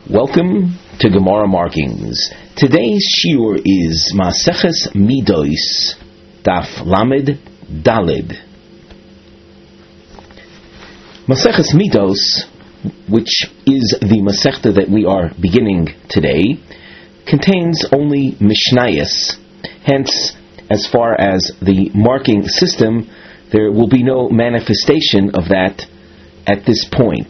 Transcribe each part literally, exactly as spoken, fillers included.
Welcome to Gemara Markings. Today's shiur is Maseches Midos, Daf Lamed Daled. Maseches Midos, which is the Masechta that we are beginning today, contains only Mishnayos. Hence, as far as the marking system, there will be no manifestation of that at this point.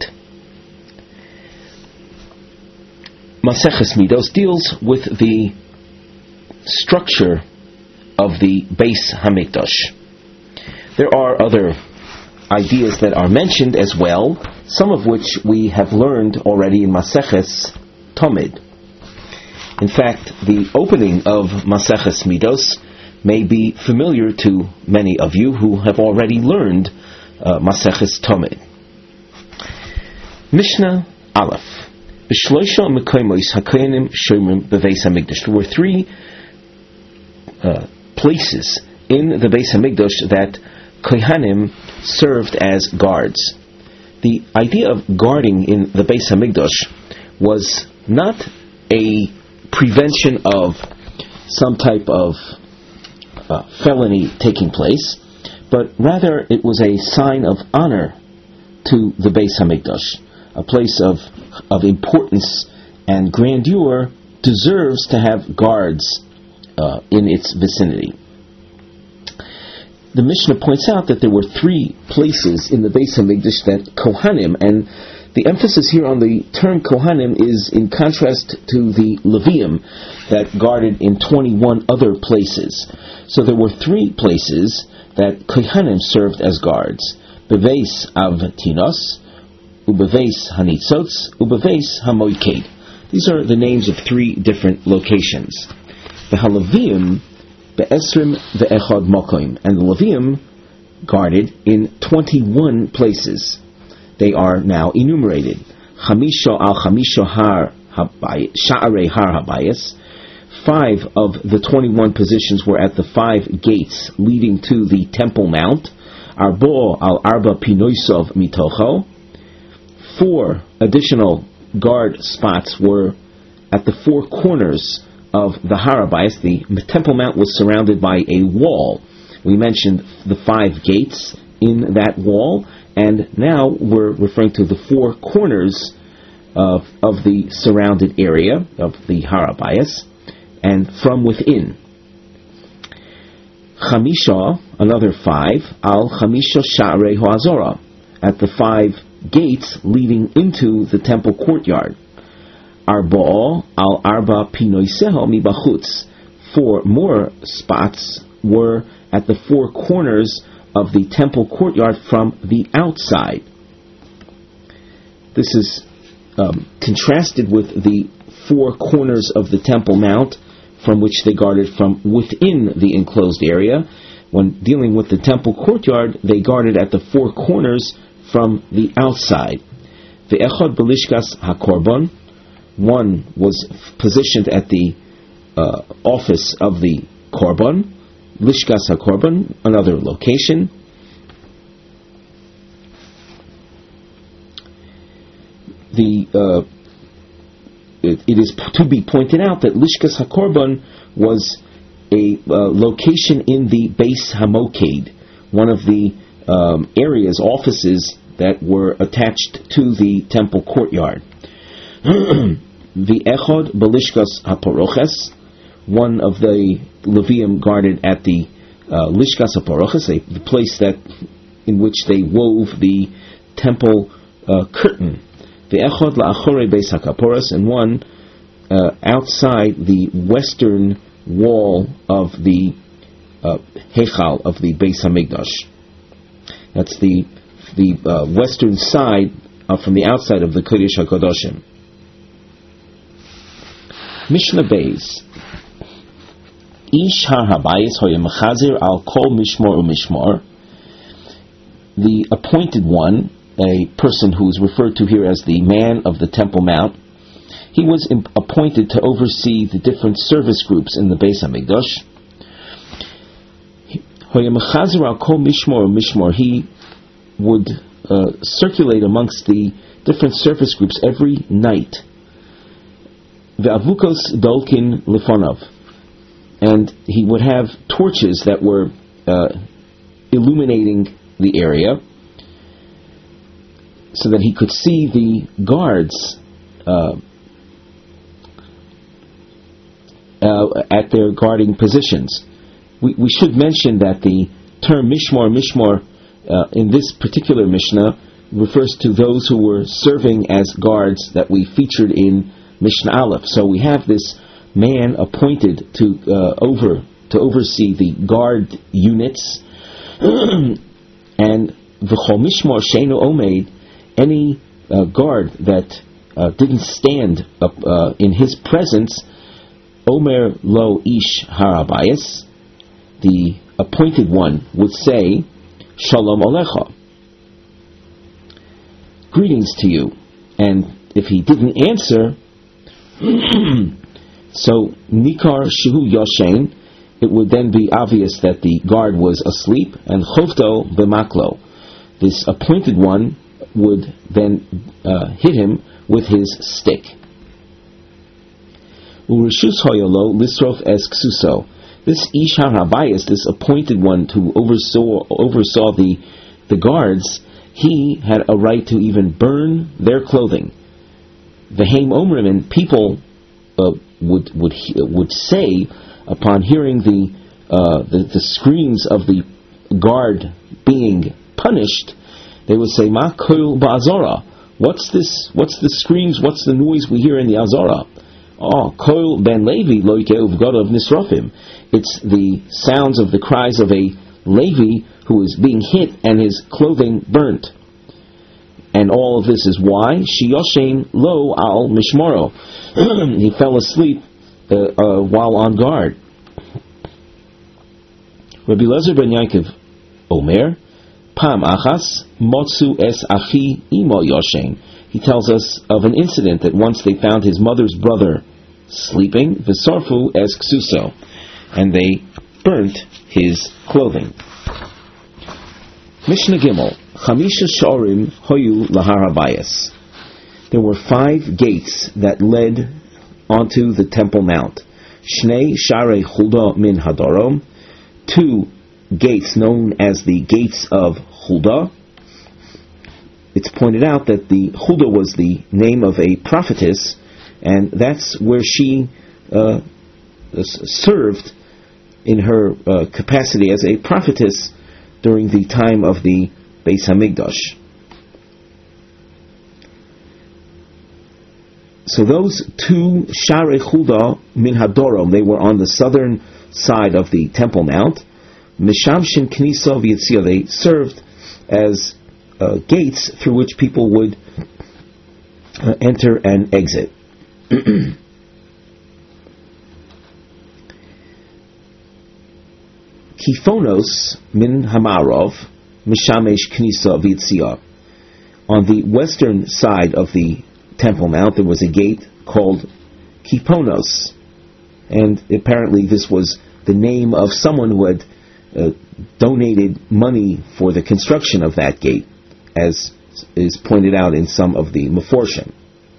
Maseches Midos deals with the structure of the Beis Hamikdash. There are other ideas that are mentioned as well, some of which we have learned already in Maseches Tamid. In fact, the opening of Maseches Midos may be familiar to many of you who have already learned uh, Maseches Tamid. Mishnah Aleph. There were three uh, places in the Beis Hamikdash that Kohanim served as guards. The idea of guarding in the Beis Hamikdash was not a prevention of some type of uh, felony taking place, but rather it was a sign of honor to the Beis Hamikdash. A place of of importance and grandeur deserves to have guards uh, in its vicinity. The Mishnah points out that there were three places in the Beis Hamikdash that Kohanim, and the emphasis here on the term Kohanim is in contrast to the Levium that guarded in twenty-one other places. So there were three places that Kohanim served as guards: Beveis Avtinos, Ubeveis Hanitzotz, Ubeveis Hamoiked. These are the names of three different locations. The Haleviim be'esrim ve'echad mokoim, and the Levium guarded in twenty-one places. They are now enumerated. Chamisho al chamisho har sha'arei har habayis. Five of the twenty-one positions were at the five gates leading to the Temple Mount. Arbo al arba pinoisov mitocho. Four additional guard spots were at the four corners of the Har Habayis. The Temple Mount was surrounded by a wall. We mentioned the five gates in that wall, and now we're referring to the four corners of, of the surrounded area of the Har Habayis, and from within. Chamisha, another five, al chamisha sha'arei ha'azorah, at the five gates leading into the temple courtyard. Arba al arba pinoiseho mibachutz. Four more spots were at the four corners of the temple courtyard from the outside. This is um, contrasted with the four corners of the Temple Mount from which they guarded from within the enclosed area. When dealing with the temple courtyard, they guarded at the four corners from the outside. The echad belishkas hakorban, one was positioned at the uh, office of the korban, lishkas hakorban, another location. The uh, it, it is to be pointed out that lishkas hakorban was a uh, location in the Beis Hamoked, one of the Um, areas, offices that were attached to the temple courtyard. The Echod Belishkas HaParoches, one of the Levium guarded at the uh, Lishkas HaParoches, the place that in which they wove the temple uh, curtain. The Echod LaAchorei Beis HaKaporos, and one uh, outside the western wall of the uh, Heichal of the Beis Hamikdash. That's the the uh, western side uh, from the outside of the Kodesh HaKadoshim. Mishnah Beis. Ish Har Habayis hoya mechazir al kol mishmor u'mishmor. The appointed one, a person who is referred to here as the man of the Temple Mount, he was imp- appointed to oversee the different service groups in the Beis Hamikdash. He would uh, circulate amongst the different service groups every night ve'avukos dolkin lefonov, and he would have torches that were uh, illuminating the area, so that he could see the guards uh, uh, at their guarding positions. We, we should mention that the term mishmar, mishmar, uh, in this particular Mishnah refers to those who were serving as guards that we featured in Mishnah Aleph. So we have this man appointed to uh, over to oversee the guard units, and v'chol mishmar she'eino omeid, any uh, guard that uh, didn't stand up uh, in his presence, omer lo ish harabayis, the appointed one would say, Shalom Alecha, greetings to you. And if he didn't answer, so Nikar Shehu Yoshein, it would then be obvious that the guard was asleep, and Chovto B'maklo, this appointed one would then uh, hit him with his stick. Urishus Hoyolo Lisrof Es Ksuso, this Ish HaRabayis, this appointed one who oversaw oversaw the the guards, he had a right to even burn their clothing. The Haim Omrim, and people uh, would would would say upon hearing the, uh, the the screams of the guard being punished, they would say, Ma koil ba'azora. What's this? What's the screams? What's the noise we hear in the Azora? Oh, koil ben Levi loike uvgadav nisrofim. It's the sounds of the cries of a Levi who is being hit and his clothing burnt. And all of this is why? Shiyoshein lo al mishmoro. He fell asleep uh, uh, while on guard. Rabbi Lezer ben Yaakov Omer, Pam achas motzu es achi imo yoshein. He tells us of an incident that once they found his mother's brother sleeping, v'sarfu es ksuso, and they burnt his clothing. Mishnah Gimel, Chamisha Shorim Hoyu Lahar Habayis. There were five gates that led onto the Temple Mount. Shnei Sharei Hulda Min Hadorom, two gates known as the gates of Hulda. It's pointed out that the Hulda was the name of a prophetess, and that's where she uh, served in her uh, capacity as a prophetess during the time of the Beis Hamikdash. So those two Sharei Hulda Min Hadorom, they were on the southern side of the Temple Mount. Mishamshin Knisa V'Yitzia, they served as uh, gates through which people would uh, enter and exit. Kifonos Min Hamarov Mishamesh Knisa V'Yitzia. On the western side of the Temple Mount, there was a gate called Kiponos, and apparently this was the name of someone who had uh, donated money for the construction of that gate, as is pointed out in some of the Meforshim.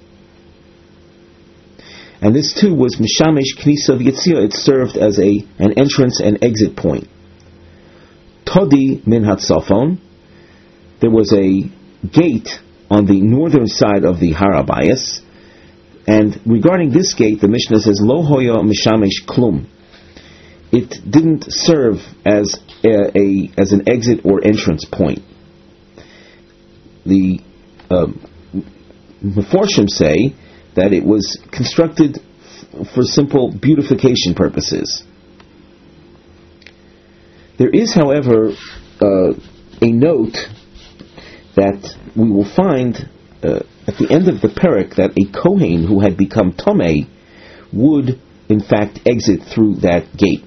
And this too was Mishamesh Knisa V'Yitzia. It served as a an entrance and exit point. Todi Min Hatzafon, there was a gate on the northern side of the Har Habayis, and regarding this gate, the Mishnah says, Lo hoya mishamesh klum. It didn't serve as a, a as an exit or entrance point. The um, Meforshim say that it was constructed f- for simple beautification purposes. There is, however, uh, a note that we will find uh, at the end of the Perek that a Kohen who had become Tomei would, in fact, exit through that gate.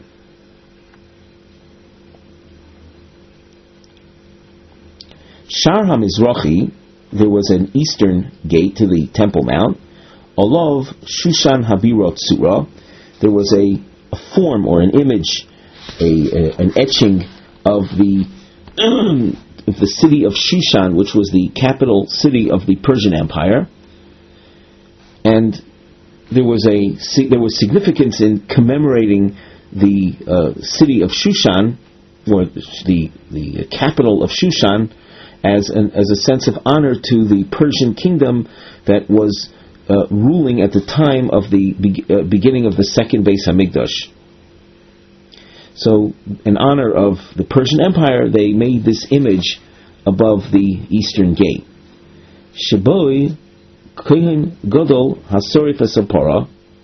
Shar HaMizrachi, there was an eastern gate to the Temple Mount. Olav Shushan Habirot Surah, there was a, a form or an image, a, a, an etching of the of the city of Shushan, which was the capital city of the Persian Empire. And there was a there was significance in commemorating the uh, city of Shushan, or the the capital of Shushan, as an as a sense of honor to the Persian kingdom that was uh, ruling at the time of the be- uh, beginning of the second Beis Hamikdash. So, in honor of the Persian Empire, they made this image above the eastern gate. Sheboi Kohen Gadol Hasorif Asapora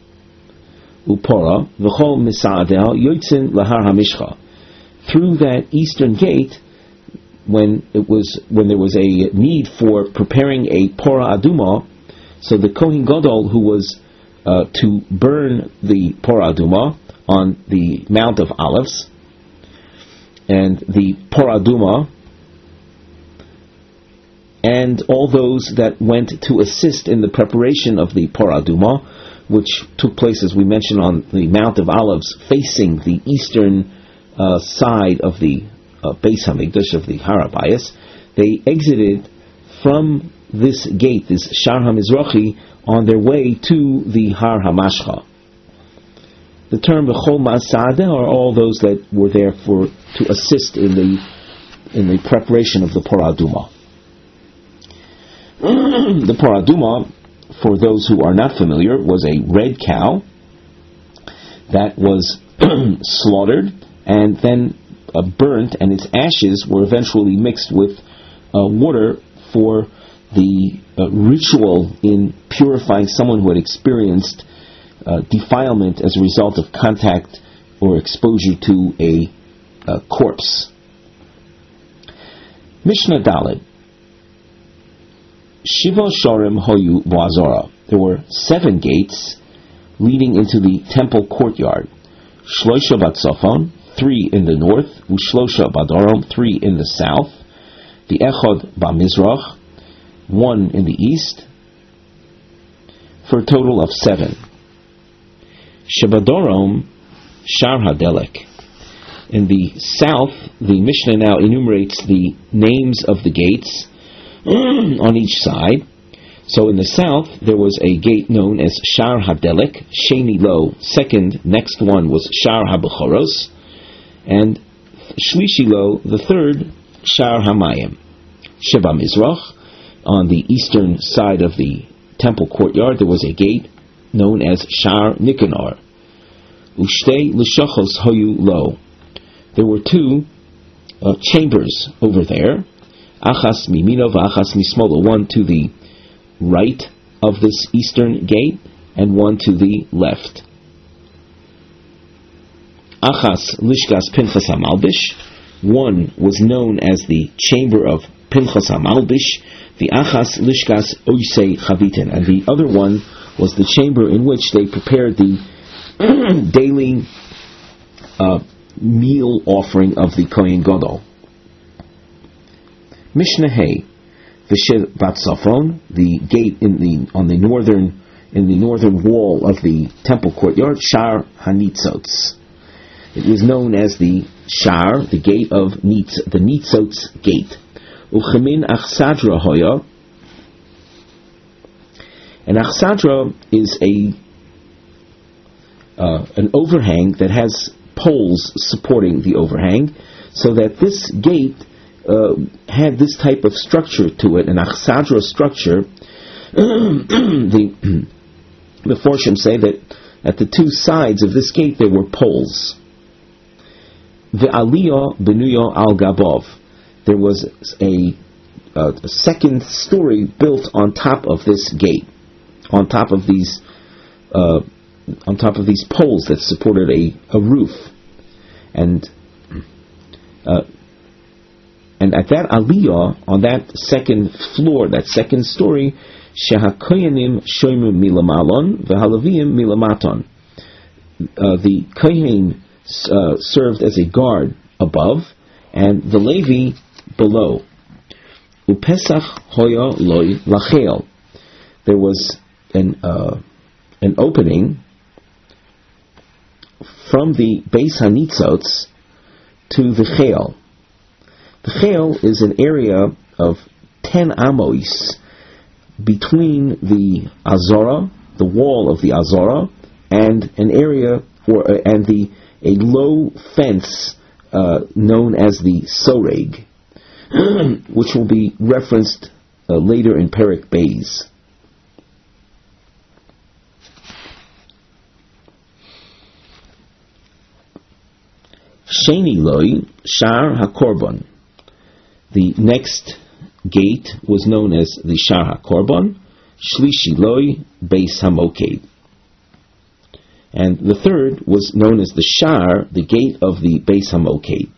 Upora V'chol Misaadeh Yotzin Lahar Hamishcha. Through that eastern gate, when it was when there was a need for preparing a Pora Aduma, so the Kohen Gadol who was uh, to burn the Pora Aduma on the Mount of Olives, and the Pora Aduma, and all those that went to assist in the preparation of the Pora Aduma, which took place, as we mentioned, on the Mount of Olives, facing the eastern uh, side of the uh, Beis Hamikdash, of the Har HaBayis. They exited from this gate, this Shar HaMizrachi, on their way to the Har HaMashcha. The term V'chol Ma'asadeh are all those that were there for to assist in the in the preparation of the Pora Aduma. The Pora Aduma, for those who are not familiar, was a red cow that was slaughtered and then uh, burnt, and its ashes were eventually mixed with uh, water for the uh, ritual in purifying someone who had experienced uh, defilement as a result of contact or exposure to a uh, corpse. Mishnah Daled. Shiva Shorim Hoyu Boazora. There were seven gates leading into the temple courtyard. Shlosha Batzofon, three in the north. Ushlosha Badorom, three in the south. The Echod Bamizrach, one in the east, for a total of seven. Shabadorom Shar HaDelek. In the south, the Mishnah now enumerates the names of the gates on each side. So in the south, there was a gate known as Shar HaDelek, Sheni Lo. Second, next one was Shar HaBechoros, and Shlishi Lo, the third, Shar HaMayim. Sheba Mizrach, on the eastern side of the temple courtyard, there was a gate known as Shar Nikanor. Ushtei L'shachos Hoyu Lo. There were two uh, chambers over there. Achas Mimino v'achas Mismolo. One to the right of this eastern gate, and one to the left. Achas Lishkas Pinchas HaMalbish. One was known as the chamber of Pinchas HaMalbish. The Achas Lishkas Oisei Chavitin. And the other one was the chamber in which they prepared the daily uh, meal offering of the Kohen Gadol. Mishnah Hay, V'shev Batzafon, the gate in the on the northern in the northern wall of the temple courtyard, Shar HaNitzots. It was known as the Shar, the gate of Nitz, the Nitzots gate. Uchemin Achsadra Hoya, and Achsadra is a uh, an overhang that has poles supporting the overhang, so that this gate uh, had this type of structure to it, an Achsadra structure. the the Forshim say that at the two sides of this gate there were poles. The Aliyah Benuya Al Gabov. There was a, uh, a second story built on top of this gate, on top of these, uh, on top of these poles that supported a, a roof, and uh, and at that aliyah, on that second floor, that second story, shehakoyanim shoymu milamalon v'halavim milamaton. The kohen uh, served as a guard above, and the Levi below. Upesach hoya loy lachel. There was an uh, an opening from the Beis HaNitzots to the Chel. The Chel is an area of ten amos between the Azora, the wall of the Azara, and an area or uh, and the a low fence uh, known as the Soreg, which will be referenced uh, later in Perek Beis. Sheni Loi Shar HaKorban. The next gate was known as the Shar HaKorban. Shlishi Loi Beis HaMoked. And the third was known as the Shar, the gate of the Beis HaMoked.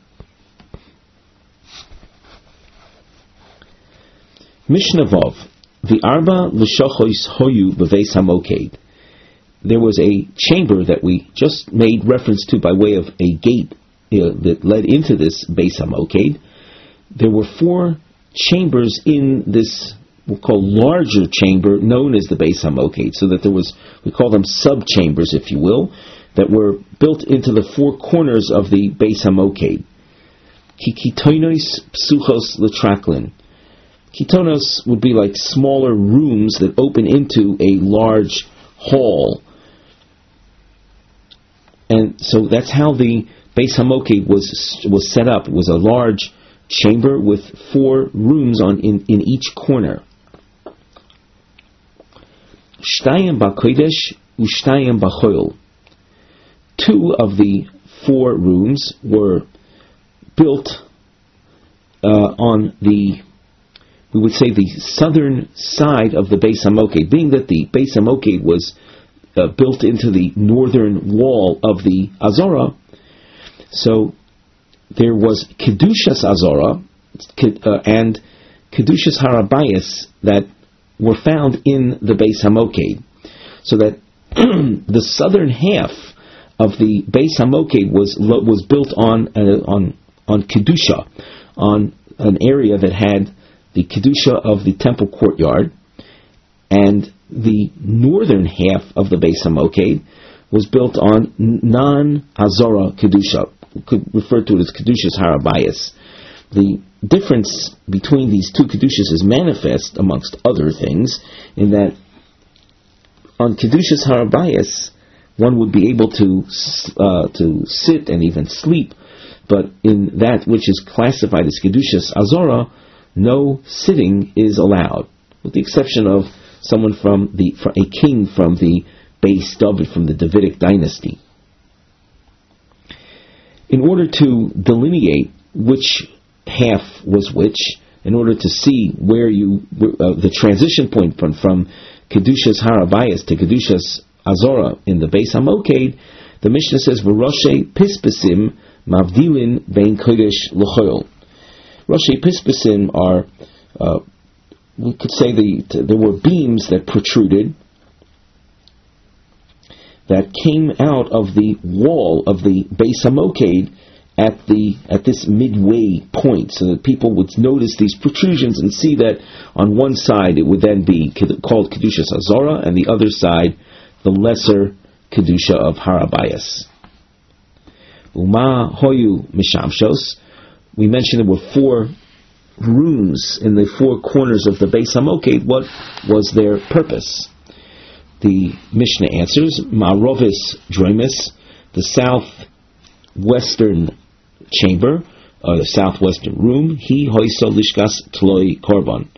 Mishnah Vov. The Arba L'Shochos Hoyu B'Beis HaMoked. There was a chamber that we just made reference to by way of a gate uh, that led into this Beis HaMoked. There were four chambers in this, we'll call larger chamber, known as the Beis HaMoked, so that there was, we call them sub-chambers, if you will, that were built into the four corners of the Beis HaMoked. Ki kitonos psuchos l'traklin. Kitonos would be like smaller rooms that open into a large hall. And so that's how the Beis HaMoked was was set up. It was a large chamber with four rooms on in, in each corner. Shtayim b'kodesh u'shtayim b'choil. Two of the four rooms were built uh, on the, we would say, the southern side of the Beis HaMoked, being that the Beis HaMoked was uh, built into the northern wall of the Azara. So there was Kedushas Azara uh, and Kedushas Harabayas that were found in the Beis HaMoked, so that the southern half of the Beis HaMoked was was built on uh, on on Kedusha, on an area that had the Kedusha of the temple courtyard, and the northern half of the Beis HaMoked was built on non-Azara Kedusha. We could refer to it as Kedushas Harabayas. The difference between these two Kedushas is manifest, amongst other things, in that on Kedushas Harabayas, one would be able to uh, to sit and even sleep, but in that which is classified as Kedushas Azara, no sitting is allowed, with the exception of someone from the from a king from the Beis David, from the Davidic dynasty. In order to delineate which half was which, in order to see where you uh, the transition point from from Kedushas Harabayas to Kedushas Azara in the Beis HaMoked, the Mishnah says v'roshe pispasim mavdilin bein kodesh l'choil. Roshe pispasim are, uh, we could say the there were beams that protruded, that came out of the wall of the Beis HaMoked at the at this midway point, so that people would notice these protrusions and see that on one side it would then be called Kedushas Azara, and the other side the lesser Kedusha of Harabayas. Uma hoyu mishamshos. We mentioned there were four rooms in the four corners of the Beis HaMoked. What was their purpose? The Mishnah answers, Ma'rovis Droimis, the southwestern chamber, or the southwestern room, He Hoiso Lishkas Tloi Korban.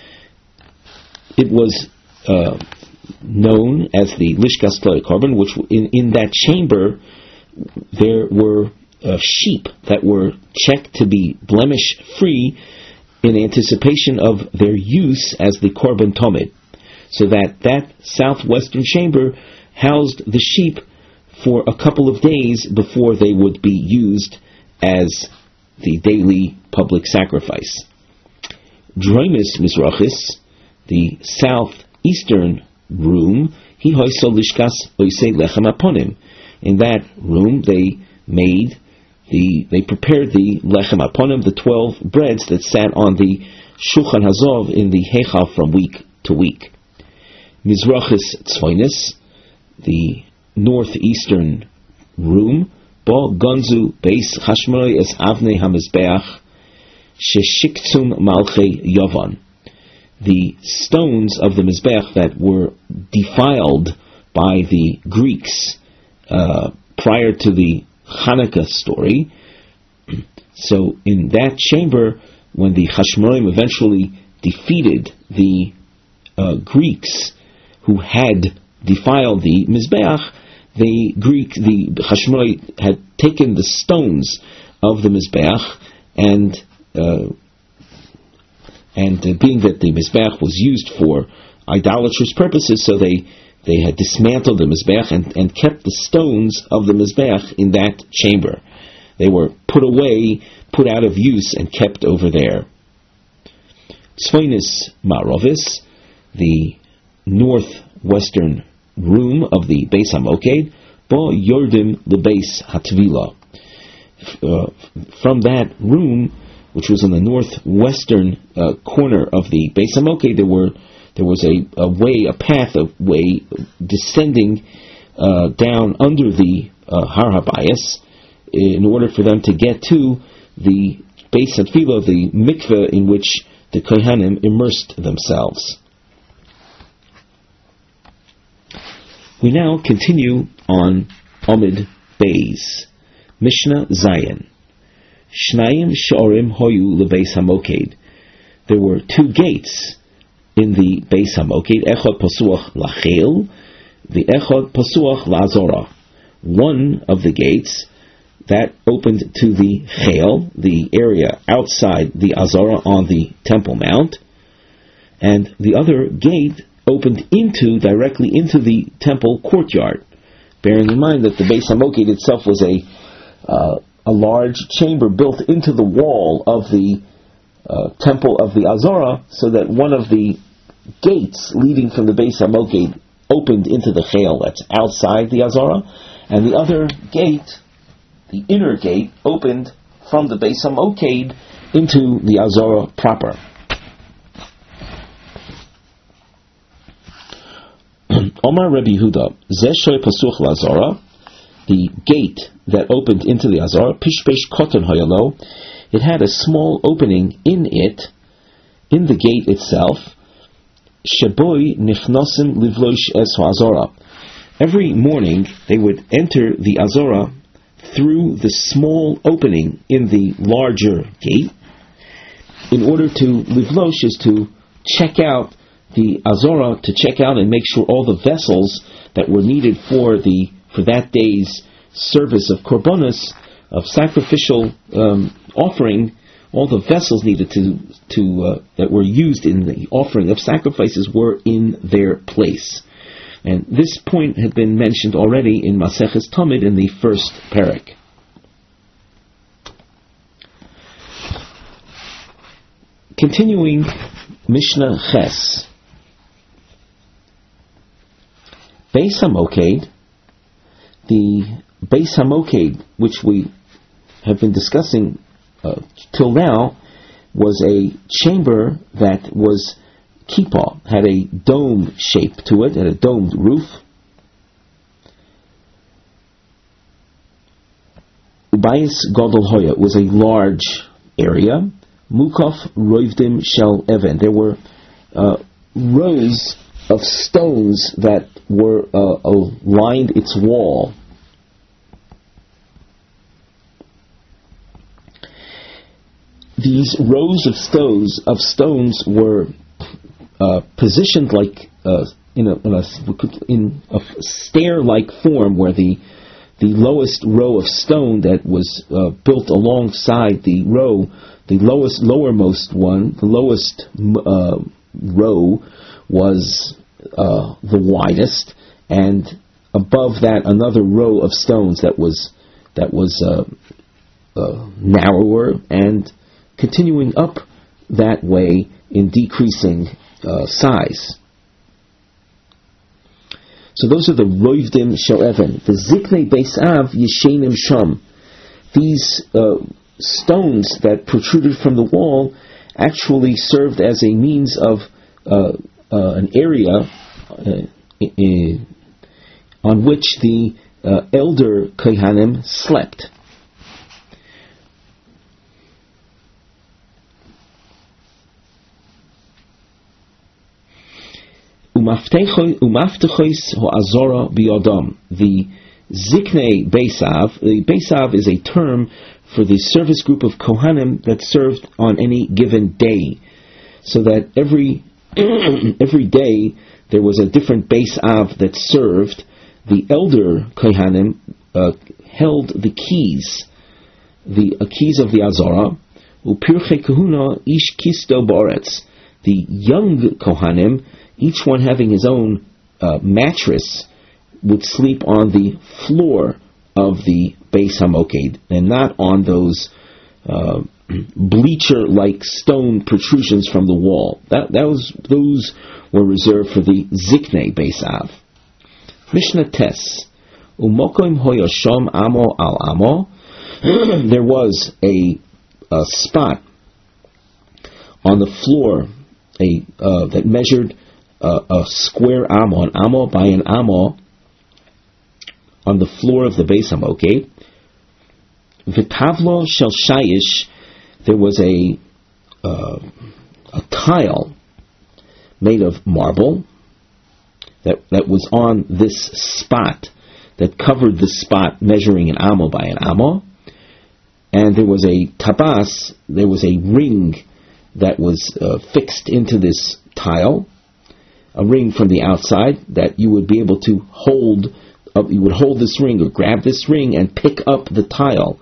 It was uh, known as the Lishkas Tloi Korban, which in, in that chamber there were uh, sheep that were checked to be blemish-free in anticipation of their use as the Korban Tomid. So that that southwestern chamber housed the sheep for a couple of days before they would be used as the daily public sacrifice. Droimis Mizrachis, the southeastern room, He Hoiso Lishkas Oisei Lechem Aponim. In that room they made the they prepared the Lechem Aponim, the twelve breads that sat on the Shulchan Hazov in the Heichal from week to week. Mizrachis Tzvoinis, the northeastern room, Bo Gonzu Beis Chashmonai Es Avnei HaMizbeach Sheshiktzum Malchei Yovan. the stones of the Mizbeach that were defiled by the Greeks uh, prior to the Hanukkah story. So in that chamber, when the Hashmonaim eventually defeated the uh, Greeks who had defiled the Mizbeach, the Greek, the Hashmonaim had taken the stones of the Mizbeach, and uh, and uh, being that the Mizbeach was used for idolatrous purposes, so they they had dismantled the Mizbeach and, and kept the stones of the Mizbeach in that chamber. They were put away, put out of use, and kept over there. Tzvonis Ma'rovis, the northwestern room of the Beis HaMoked, Bo Yordim LeBeis HaTvila. Uh, from that room, which was in the northwestern uh, corner of the Beis HaMoked, there were there was a, a way, a path, a way descending uh, down under the uh, Har HaBayis, in order for them to get to the Beis HaTvila, the mikveh in which the Kohanim immersed themselves. We now continue on Amid Beis, Mishnah Zayin. Shnayim Shorim Hoyu LeBeis HaMoked. There were two gates in the Beis HaMoked, Echad Pasuach Lachel, the Echad Pasuach LaZorah. One of the gates that opened to the Chel, the area outside the Azorah on the Temple Mount, and the other gate opened into, directly into the temple courtyard, bearing in mind that the Beis HaMoked itself was a uh, a large chamber built into the wall of the uh, temple of the Azorah, so that one of the gates leading from the Beis HaMoked opened into the Chel, that's outside the Azorah, and the other gate, the inner gate, opened from the Beis HaMoked into the Azorah proper. Omar Rabbi Yehuda, Zeh Shoy Pasuch LaZorah, the gate that opened into the Azorah, Pishpesh Koton Hayalo, it had a small opening in it, in the gate itself, Sheboy Nichnosim Livlosh Es HaAzorah. Every morning they would enter the Azorah through the small opening in the larger gate. In order to livlosh is to check out the Azorah, to check out and make sure all the vessels that were needed for the for that day's service of korbanos, of sacrificial um, offering, all the vessels needed to to uh, that were used in the offering of sacrifices were in their place. And this point had been mentioned already in Maseches Tamid in the first parak. Continuing Mishnah Ches. Beis HaMoked, the Beis HaMoked, which we have been discussing uh, till now, was a chamber that was kippah, had a dome shape to it, had a domed roof. Ubayis Gadol Hoya was a large area. Mukaf Roivdim Shel Even. There were uh, rows of stones that were uh, uh, lined its wall. These rows of stones of stones were uh, positioned like uh, in a, in a in a stair-like form, where the the lowest row of stone that was uh, built alongside the row, the lowest lowermost one, the lowest uh, row was uh, the widest, and above that another row of stones that was that was uh, uh, narrower, and continuing up that way in decreasing uh, size. So those are the Roivdim Shel Even. The Ziknei Beis Av Yeshenim Sham. These uh, stones that protruded from the wall actually served as a means of uh, uh, an area uh, in, on which the uh, elder Kohanim slept. Umaftechos ho'azora biyodam. The Ziknei Beisav. The Beisav is a term for the service group of Kohanim that served on any given day. So that every every day there was a different Beisav that served. The elder Kohanim uh, held the keys, the uh, keys of the Azara. Upirche Kahuna ish kisto ba'aretz. The young Kohanim, each one having his own uh, mattress, would sleep on the floor of the Beis HaMoked and not on those uh, bleacher-like stone protrusions from the wall. That, that was those were reserved for the Ziknei Beis Av. Mishnah Tes Umokim hoyoshom amo al amo. There was a, a spot on the floor, a uh, that measured uh, a square amo, an amo by an amo, on the floor of the Beis HaMoked. V'tavlo shel shayish, there was a uh, a tile made of marble that that was on this spot, that covered the spot measuring an amo by an amo, and there was a tabas, there was a ring that was uh, fixed into this tile, a ring from the outside that you would be able to hold. Uh, you would hold this ring or grab this ring and pick up the tile.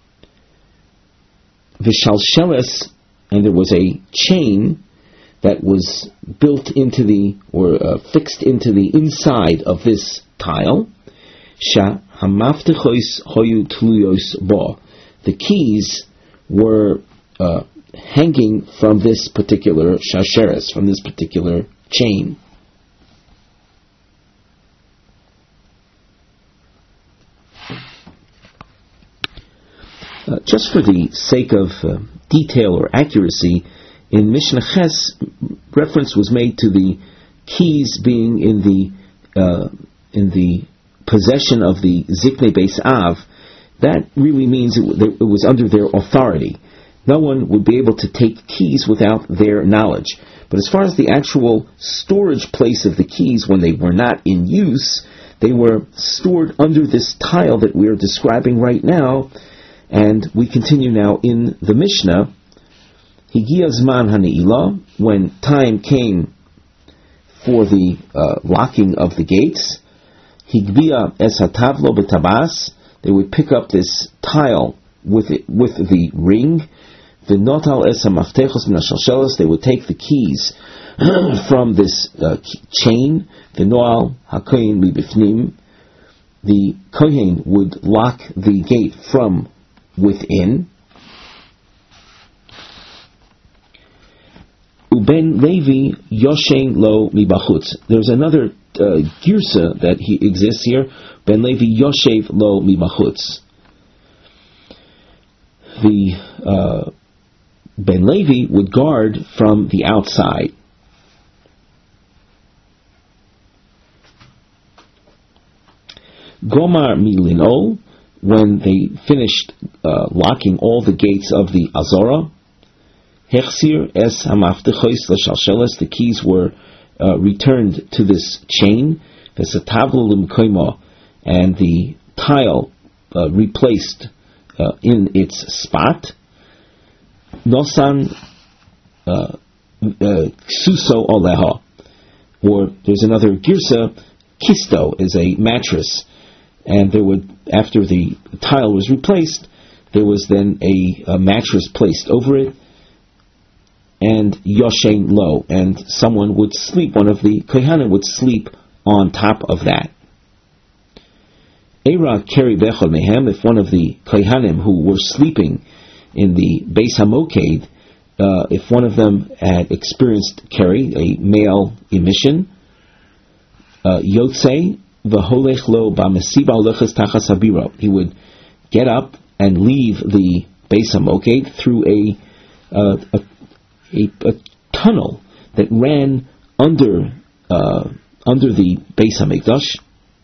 Vishalsheles, and there was a chain that was built into the, or uh, fixed into the inside of this tile. Sha hamaftechos hoyu tluyos bo. The keys were uh, hanging from this particular shasheres, from this particular chain. Uh, just for the sake of uh, detail or accuracy, in Mishnah Ches, reference was made to the keys being in the uh, in the possession of the Ziknei Beis Av. That really means it, w- it was under their authority. No one would be able to take keys without their knowledge. But as far as the actual storage place of the keys when they were not in use, they were stored under this tile that we are describing right now. And we continue now in the Mishnah. Higia Zman HaNe'ilah, when time came for the uh, locking of the gates, Higbia Es HaTavlo B'Tabas, they would pick up this tile with it, with the ring. V'Notal Es HaMaftechos Min HaShalshelos, they would take the keys from this uh, chain. V'Noal HaKohen Mibifnim, the Kohen would lock the gate from within. Uben Levi Yoshen Lo Mibachutz. There's another uh, girsa that he exists here. Ben Levi Yoshev Lo Mibachutz. The uh, Ben Levi would guard from the outside. Gomar Milino, when they finished uh, locking all the gates of the Azora, Hechsir es hamaftechos l'shalsheles, the keys were uh, returned to this chain, v'satavlo l'mkoimo, and the tile uh, replaced uh, in its spot. Nosan uh, uh, suso oleha, or there's another girsa, kisto is a mattress. And there would, after the tile was replaced, there was then a, a mattress placed over it, and yoshein lo, and someone would sleep, one of the kohanim would sleep on top of that. Eira keri bechol mehem, if one of the kohanim who were sleeping in the Beis HaMoked, uh, if one of them had experienced keri, a male emission, uh, yotzei, he would get up and leave the Beis HaMoked through a, uh, a, a a tunnel that ran under uh, under the Beis HaMikdash.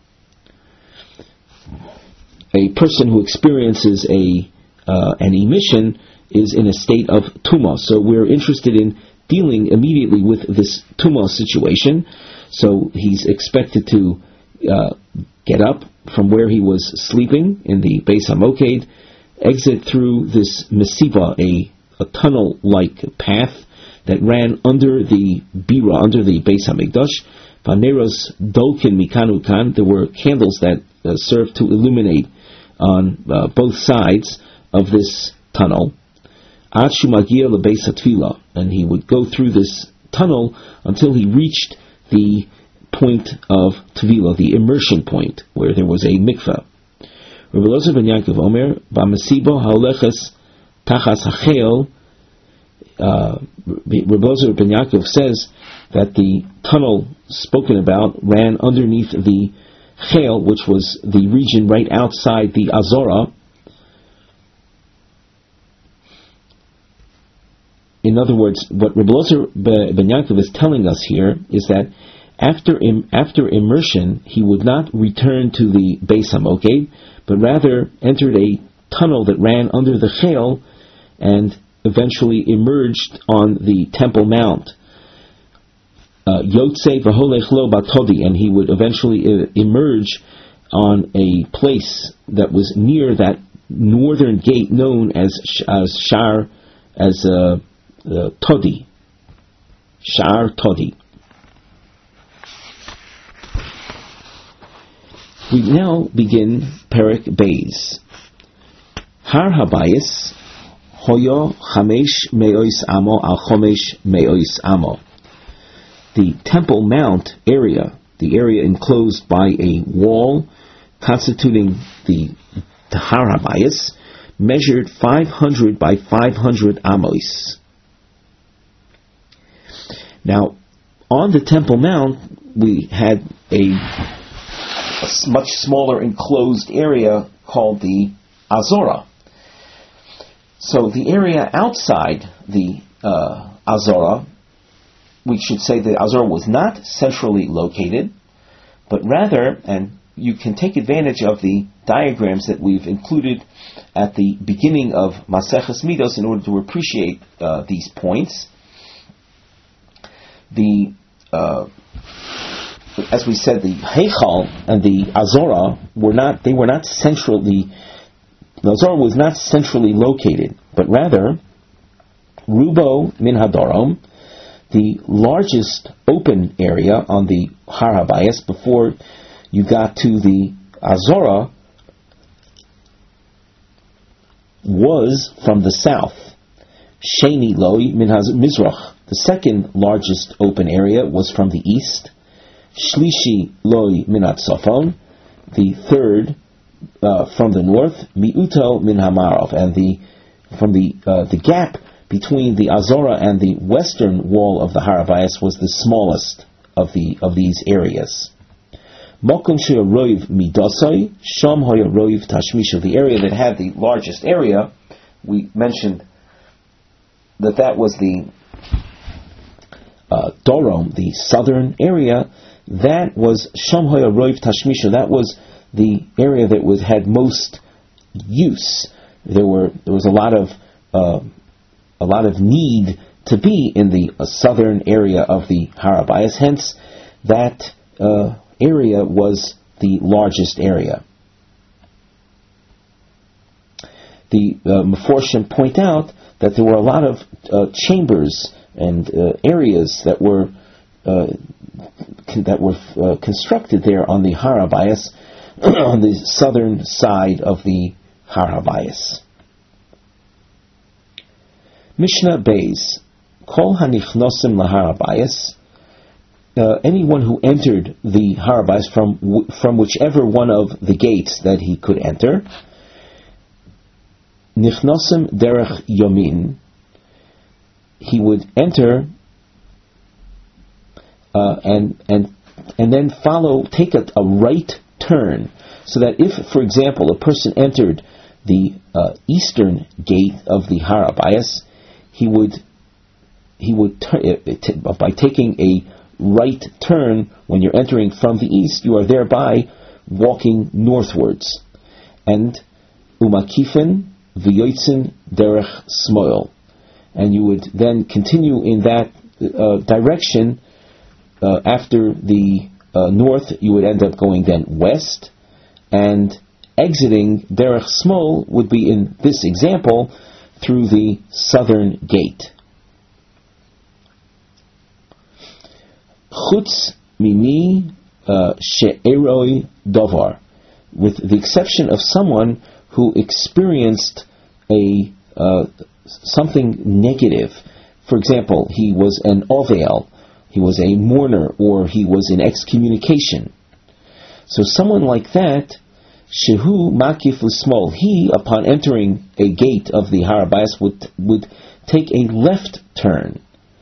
A person who experiences a uh, an emission is in a state of tumah. So we're interested in dealing immediately with this tumah situation. So he's expected to uh, get up from where he was sleeping in the Beis HaMoked, exit through this mesiba, a, a tunnel-like path that ran under the bira, under the Beis HaMikdash. Vaneros dolkin mikanu kan. There were candles that uh, served to illuminate on uh, both sides of this tunnel. Ad shumagia lebeis hatfila, and he would go through this tunnel until he reached the point of Tvila, the immersion point, where there was a mikveh. Rabbi Elazar ben Yaakov Omer, b'mesibo ha'oleches tachas ha'chel. Rabbi Elazar ben Yaakov says that the tunnel spoken about ran underneath the chel, which was the region right outside the Azora. In other words, what Rabbi Elazar ben Yaakov is telling us here is that After im, after immersion, he would not return to the Beis HaMoked, but rather entered a tunnel that ran under the Chel and eventually emerged on the Temple Mount. Yotze v'holech lo batodi, and he would eventually uh, emerge on a place that was near that northern gate known as as Shar, as uh, uh, Todi, Shar Todi. We now begin Perek Beis. Har Habayis Hoyo Chamesh Me'ois Amo Al Chomesh Me'ois Amo. The Temple Mount area, the area enclosed by a wall constituting the, the Har Habayis, measured five hundred by five hundred amos. Now, on the Temple Mount, we had a a much smaller enclosed area called the Azora. So the area outside the uh, Azora, we should say the Azora was not centrally located, but rather, and you can take advantage of the diagrams that we've included at the beginning of Maseches Midos in order to appreciate uh, these points. The uh, As we said, the Heichal and the Azora were not, they were not centrally, the Azora was not centrally located, but rather, Rubo Min Hadarom, the largest open area on the Har Habayis before you got to the Azora, was from the south. Sheni Loi Min Mizrach, the second largest open area was from the east. Shlishi Loi Minat Sofon, the third uh, from the north, Miuto Min Hamarov, and the from the uh, the gap between the Azora and the western wall of the Har Habayis was the smallest of the of these areas. Mokum Shea Roiv Midosai, Shom Hoya Roiv Tashmisha, the area that had the largest area, we mentioned that that was the uh, Dorom, the southern area. That was Shom Hoya Roiv Tashmisha. That was the area that was had most use. There were there was a lot of uh, a lot of need to be in the uh, southern area of the Har Habayis. Hence, that uh, area was the largest area. The uh, Meforshim point out that there were a lot of uh, chambers and uh, areas that were uh, that were uh, constructed there on the Har Habayis, on the southern side of the Har Habayis. Mishnah Beis, Kol Hanichnosim LaHar Habayis, uh, anyone who entered the Har Habayis from w- from whichever one of the gates that he could enter, Nichnosim Derech Yomin, he would enter Uh, and and and then follow, take a, a right turn, so that if, for example, a person entered the uh, eastern gate of the Har Habayis, he would he would tur- t- by taking a right turn when you're entering from the east, you are thereby walking northwards. And umakifen v'yotzin derech smoil, and you would then continue in that uh, direction. Uh, after the uh, north, you would end up going then west, and exiting Derech Smol would be, in this example, through the southern gate. Chutz mini she'eroi davar, with the exception of someone who experienced a uh, something negative. For example, he was an ovel, he was a mourner, or he was in excommunication. So someone like that, shehu makif l'smol, he, upon entering a gate of the Har Habayis, would would take a left turn.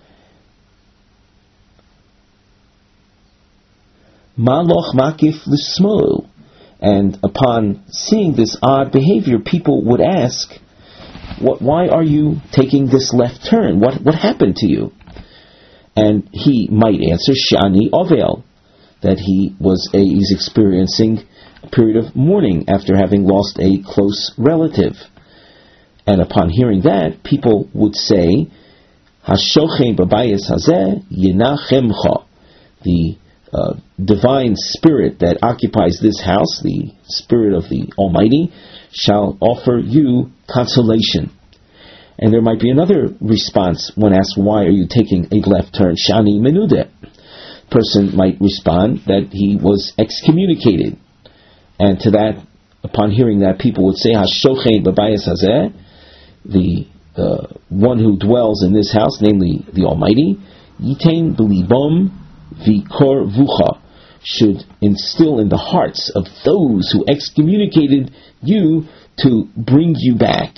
Maloch makif l'smol, and upon seeing this odd behavior, people would ask, "What? Why are you taking this left turn? What what happened to you?" And he might answer, "Shani ovel," that he was a, he's experiencing a period of mourning after having lost a close relative. And upon hearing that, people would say, "Hashochem b'bayis hazeh yinachemcha," the uh, divine spirit that occupies this house, the spirit of the Almighty, shall offer you consolation. And there might be another response when asked, "Why are you taking a left turn?" Shani menudeh. Person might respond that he was excommunicated. And to that, upon hearing that, people would say, "Hashochem b'bayis hazeh," the uh, one who dwells in this house, namely the Almighty, yitain b'libom v'kor vucha, should instill in the hearts of those who excommunicated you to bring you back.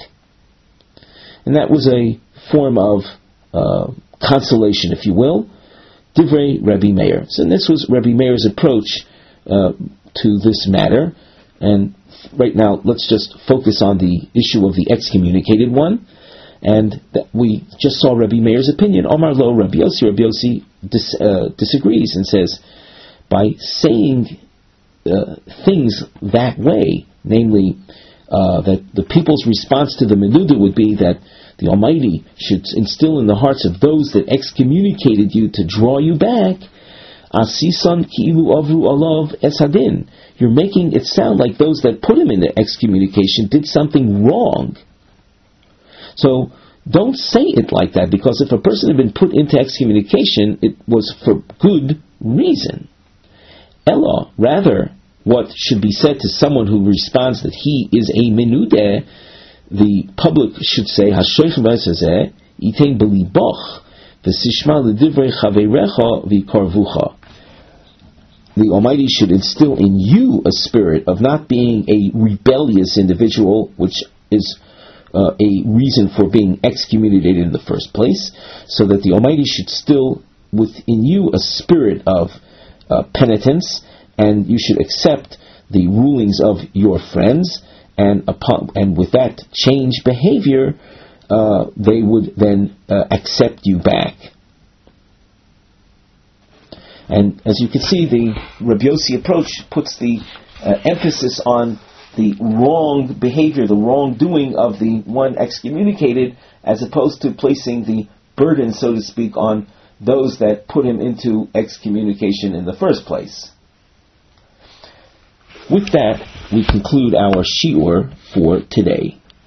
And that was a form of uh, consolation, if you will. Divrei Rabbi Meir. So this was Rabbi Meir's approach uh, to this matter. And right now, let's just focus on the issue of the excommunicated one. And that we just saw Rabbi Meir's opinion. Omar lo Rabbi Yossi. Rabbi Yossi dis, uh, disagrees and says, by saying uh, things that way, namely, uh, that the people's response to the Menuda would be that the Almighty should instill in the hearts of those that excommunicated you to draw you back. Asisan ki'ilu avru alav esadin. You're making it sound like those that put him into excommunication did something wrong. So don't say it like that, because if a person had been put into excommunication, it was for good reason. Ella, rather, what should be said to someone who responds that he is a menudeh, the public should say, "Hashoich v'asazeh itein b'liboch v'sishma l'divrei chaveirecha v'karvucha." The Almighty should instill in you a spirit of not being a rebellious individual, which is uh, a reason for being excommunicated in the first place, so that the Almighty should still within you a spirit of uh, penitence, and you should accept the rulings of your friends. And upon, and with that change behavior, uh, they would then uh, accept you back. And as you can see, the Rabbi Yossi approach puts the uh, emphasis on the wrong behavior, the wrongdoing of the one excommunicated, as opposed to placing the burden, so to speak, on those that put him into excommunication in the first place. With that, we conclude our shiur for today.